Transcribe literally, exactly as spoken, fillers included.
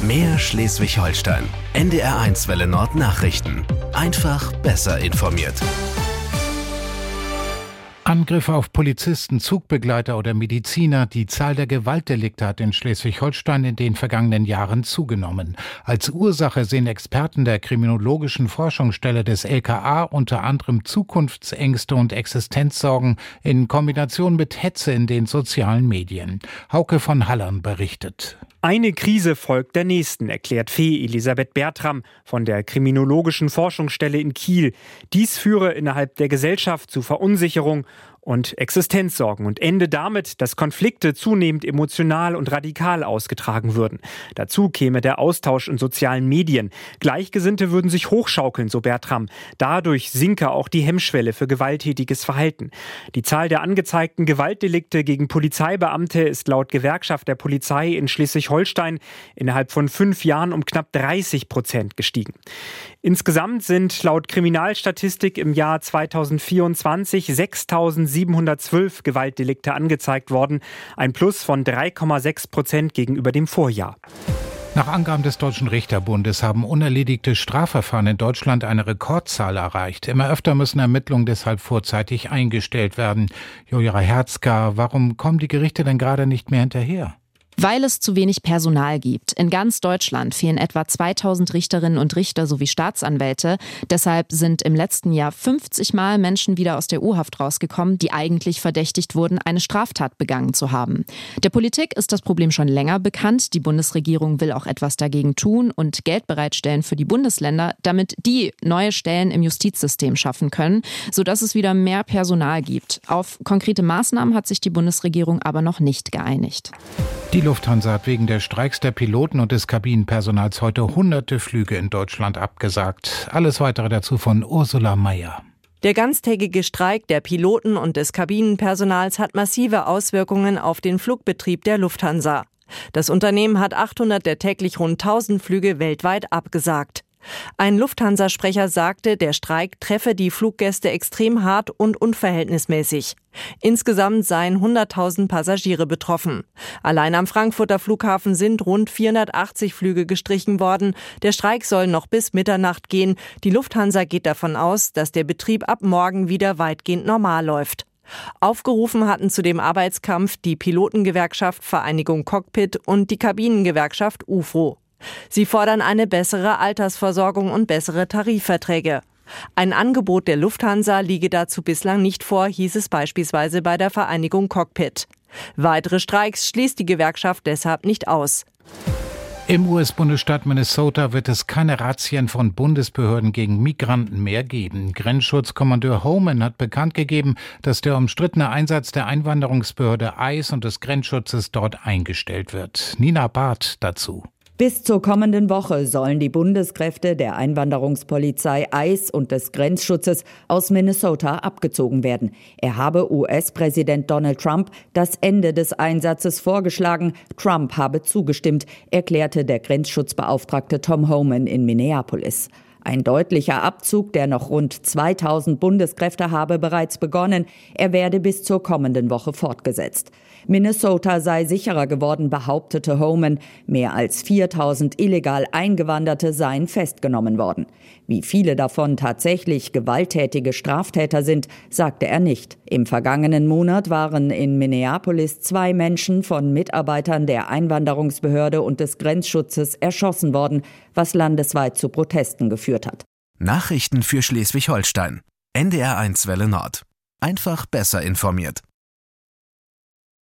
Mehr Schleswig-Holstein. N D R eins Welle Nord Nachrichten. Einfach besser informiert. Angriffe auf Polizisten, Zugbegleiter oder Mediziner. Die Zahl der Gewaltdelikte hat in Schleswig-Holstein in den vergangenen Jahren zugenommen. Als Ursache sehen Experten der Kriminologischen Forschungsstelle des L K A unter anderem Zukunftsängste und Existenzsorgen in Kombination mit Hetze in den sozialen Medien. Hauke von Hallern berichtet. Eine Krise folgt der nächsten, erklärt Fee Elisabeth Bertram von der Kriminologischen Forschungsstelle in Kiel. Dies führe innerhalb der Gesellschaft zu Verunsicherung und Existenzsorgen und ende damit, dass Konflikte zunehmend emotional und radikal ausgetragen würden. Dazu käme der Austausch in sozialen Medien. Gleichgesinnte würden sich hochschaukeln, so Bertram. Dadurch sinke auch die Hemmschwelle für gewalttätiges Verhalten. Die Zahl der angezeigten Gewaltdelikte gegen Polizeibeamte ist laut Gewerkschaft der Polizei in Schleswig-Holstein innerhalb von fünf Jahren um knapp dreißig Prozent gestiegen. Insgesamt sind laut Kriminalstatistik im Jahr zweitausendvierundzwanzig sechstausendsiebenhundertzwölf Gewaltdelikte angezeigt worden, ein Plus von drei Komma sechs Prozent gegenüber dem Vorjahr. Nach Angaben des Deutschen Richterbundes haben unerledigte Strafverfahren in Deutschland eine Rekordzahl erreicht. Immer öfter müssen Ermittlungen deshalb vorzeitig eingestellt werden. Joja Herzka, warum kommen die Gerichte denn gerade nicht mehr hinterher? Weil es zu wenig Personal gibt. In ganz Deutschland fehlen etwa zweitausend Richterinnen und Richter sowie Staatsanwälte. Deshalb sind im letzten Jahr fünfzig Mal Menschen wieder aus der U-Haft rausgekommen, die eigentlich verdächtigt wurden, eine Straftat begangen zu haben. Der Politik ist das Problem schon länger bekannt. Die Bundesregierung will auch etwas dagegen tun und Geld bereitstellen für die Bundesländer, damit die neue Stellen im Justizsystem schaffen können, sodass es wieder mehr Personal gibt. Auf konkrete Maßnahmen hat sich die Bundesregierung aber noch nicht geeinigt. Die Lufthansa hat wegen der Streiks der Piloten und des Kabinenpersonals heute hunderte Flüge in Deutschland abgesagt. Alles Weitere dazu von Ursula Mayer. Der ganztägige Streik der Piloten und des Kabinenpersonals hat massive Auswirkungen auf den Flugbetrieb der Lufthansa. Das Unternehmen hat achthundert der täglich rund tausend Flüge weltweit abgesagt. Ein Lufthansa-Sprecher sagte, der Streik treffe die Fluggäste extrem hart und unverhältnismäßig. Insgesamt seien hunderttausend Passagiere betroffen. Allein am Frankfurter Flughafen sind rund vierhundertachtzig Flüge gestrichen worden. Der Streik soll noch bis Mitternacht gehen. Die Lufthansa geht davon aus, dass der Betrieb ab morgen wieder weitgehend normal läuft. Aufgerufen hatten zu dem Arbeitskampf die Pilotengewerkschaft Vereinigung Cockpit und die Kabinengewerkschaft U F O. Sie fordern eine bessere Altersversorgung und bessere Tarifverträge. Ein Angebot der Lufthansa liege dazu bislang nicht vor, hieß es beispielsweise bei der Vereinigung Cockpit. Weitere Streiks schließt die Gewerkschaft deshalb nicht aus. Im U S-Bundesstaat Minnesota wird es keine Razzien von Bundesbehörden gegen Migranten mehr geben. Grenzschutzkommandeur Homan hat bekannt gegeben, dass der umstrittene Einsatz der Einwanderungsbehörde I C E und des Grenzschutzes dort eingestellt wird. Nina Barth dazu. Bis zur kommenden Woche sollen die Bundeskräfte der Einwanderungspolizei I C E und des Grenzschutzes aus Minnesota abgezogen werden. Er habe U S-Präsident Donald Trump das Ende des Einsatzes vorgeschlagen. Trump habe zugestimmt, erklärte der Grenzschutzbeauftragte Tom Homan in Minneapolis. Ein deutlicher Abzug der noch rund zweitausend Bundeskräfte habe bereits begonnen. Er werde bis zur kommenden Woche fortgesetzt. Minnesota sei sicherer geworden, behauptete Homan. Mehr als viertausend illegal Eingewanderte seien festgenommen worden. Wie viele davon tatsächlich gewalttätige Straftäter sind, sagte er nicht. Im vergangenen Monat waren in Minneapolis zwei Menschen von Mitarbeitern der Einwanderungsbehörde und des Grenzschutzes erschossen worden, was landesweit zu Protesten geführt hat. Nachrichten für Schleswig-Holstein. N D R eins Welle Nord. Einfach besser informiert.